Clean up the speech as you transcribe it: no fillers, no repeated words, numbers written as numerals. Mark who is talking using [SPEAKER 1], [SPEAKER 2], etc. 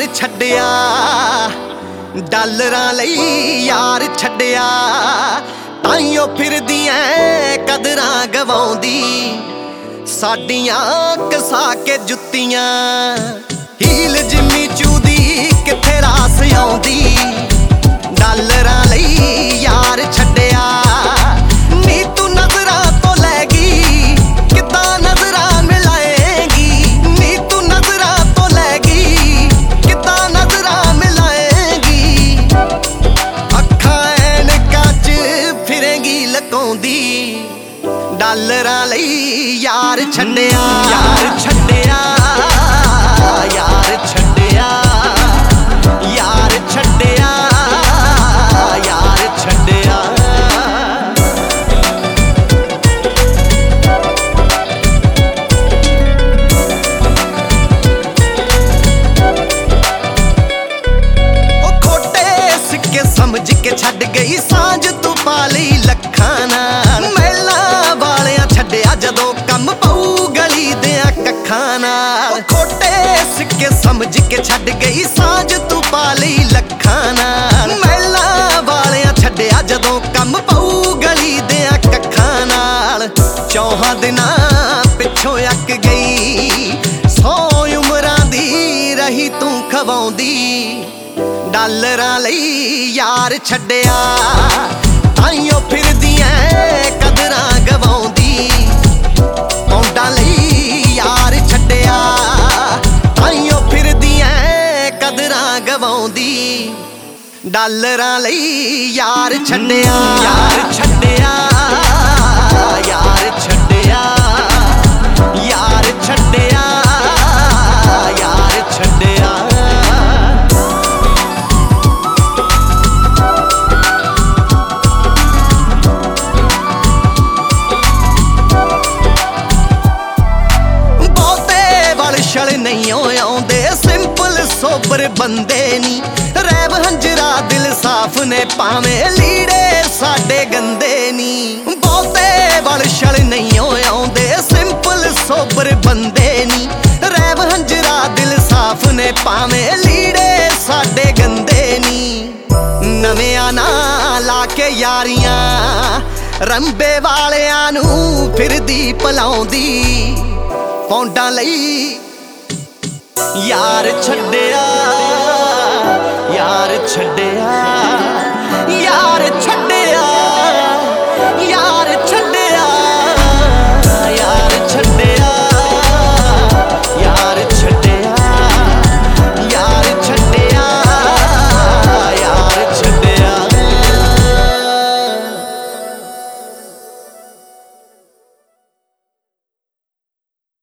[SPEAKER 1] ਛੱਡਿਆ ਡਾਲਰਾਂ ਲਈ ਯਾਰ ਛੱਡਿਆ ਤਾਈਓ ਫਿਰਦੀ ਐ ਕਦਰਾਂ ਗਵਾਉਂਦੀ ਸਾਡੀਆਂ ਕਸਾ ਕੇ ਜੁੱਤੀਆਂ ਹੀਲ ਜਿੰਮੀ ਚੂਦੀ ਕਿੱਥੇ ਰਾਸ ਆਉਂਦੀ ਡਾਲਰਾਂ ਲਈ ਯਾਰ ਛੱਡਿਆ ਨੀ ਤੂੰ ਨਜ਼ਰਾਂ ਤੋਂ ਲੈ ਗਈ ਕਿੱਦਾਂ ਨਜ਼ਰਾਂ ਮਿਲਾਏਗੀ ਨੀ ਤੂੰ ਨਜ਼ਰਾਂ ਤੋਂ ਲੈ ਗਈ ਕਿੱਦਾਂ ਨਜ਼ਰਾਂ ਮਿਲਾਏਗੀ ਅੱਖਾਂ ਐਨਕਾਂ 'ਚ ਫਿਰੇਂਗੀ ਲਕਾਉਂਦੀ ਡਾਲਰਾਂ ਲਈ ਯਾਰ ਛੱਡਿਆ ਯਾਰ ਛੱਡਿਆ ਯਾਰ ਛੱਡਿਆ ਯਾਰ ਛੱਡਿਆ ਯਾਰ ਛੱਡਿਆ ਉਹ ਖੋਟੇ ਸਿੱਕੇ ਸਮਝ ਕੇ ਛੱਡ ਗਈ ਸਾਂਝ ਤੂੰ ਪਾ ਲਈ ਲੱਖਾਂ ਨਾਲ ਮਹਿਲਾਂ ਵਾਲਿਆਂ ਛੱਡਿਆ ਜਦੋਂ ਕੰਮ ਪਊ ਗਲੀ ਦਿਆਂ ਕੱਖਾਂ ਨਾਲ ਖੋਟੇ ਸਿੱਕੇ ਸਮਝ ਕੇ ਛੱਡ ਗਈ ਸਾਂਝ ਤੂੰ ਪਾ ਲਈ ਲੱਖਾਂ ਨਾਲ ਮਹਿਲਾਂ ਵਾਲਿਆਂ ਛੱਡਿਆ ਜਦੋਂ ਕੰਮ ਪਊ ਗਲੀ ਦਿਆਂ ਕੱਖਾਂ ਨਾਲ 4 ਦਿਨਾਂ ਪਿੱਛੋਂ ਅੱਕ ਗਈ 100 ਉਮਰਾਂ ਦੀ ਰਹੀ ਤੂੰ ਖਵਾਉਂਦੀ ਡਾਲਰਾਂ ਲਈ ਯਾਰ ਛੱਡਿਆ ਤਾਈਓ ਫਿਰਦੀ ਐ ਕਦਰਾਂ ਗਵਾਉਂਦੀ ਪੌਂਡਾਂ ਲਈ ਯਾਰ ਛੱਡਿਆ ਤਾਈਓ ਫਿਰਦੀ ਐ ਕਦਰਾਂ ਗਵਾਉਂਦੀ ਡਾਲਰਾਂ ਲਈ ਯਾਰ ਛੱਡਿਆ ਯਾਰ ਛੱਡਿਆ ਯਾਰ ਛੱਡਿਆ ਯਾਰ ਛੱਡਿਆ ਯਾਰ ਛੱਡਿਆ ਨਹੀਂ ਆਉਂਦੇ ਸਿੰਪਲ ਸੋਬਰ ਬੰਦੇ ਨੀ ਰੈਬ ਹੰਜਰਾ ਦਿਲ ਸਾਫ ਨੇ ਭਾਵੇਂ ਲੀੜੇ ਸਾਡੇ ਗੰਦੇ ਨੀ ਬਹੁਤੇ ਵਲਸ਼ਲ ਨਹੀਂ ਆਉਂਦੇ ਸਿੰਪਲ ਸੋਬਰ ਬੰਦੇ ਨੀ ਰੈਬ ਹੰਜਰਾ ਦਿਲ ਸਾਫ ਨੇ ਭਾਵੇਂ ਲੀੜੇ ਸਾਡੇ ਗੰਦੇ ਨੀ ਨਵਿਆਂ ਨਾ ਲਾ ਕੇ ਯਾਰੀਆਂ ਰੰਬੇ ਵਾਲਿਆਂ ਨੂੰ ਫਿਰਦੀ ਭਲਾਉਂਦੀ ਪੌਂਡਾਂ ਲਈ ਯਾਰ ਛੱਡਿਆ ਯਾਰ ਛੱਡਿਆ